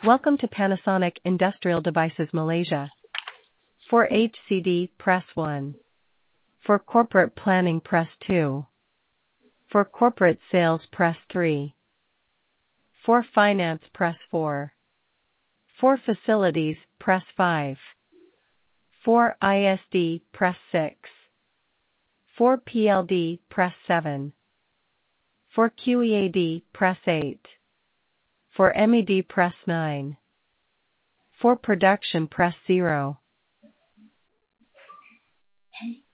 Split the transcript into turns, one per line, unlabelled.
Welcome to Panasonic Industrial Devices Malaysia. For HCD, press 1. For corporate planning, press 2. For corporate sales, press 3. For finance, press 4. For facilities, press 5. For ISD, press 6. For PLD, press 7. For QEAD, press 8. For MED, press 9. For production, press 0.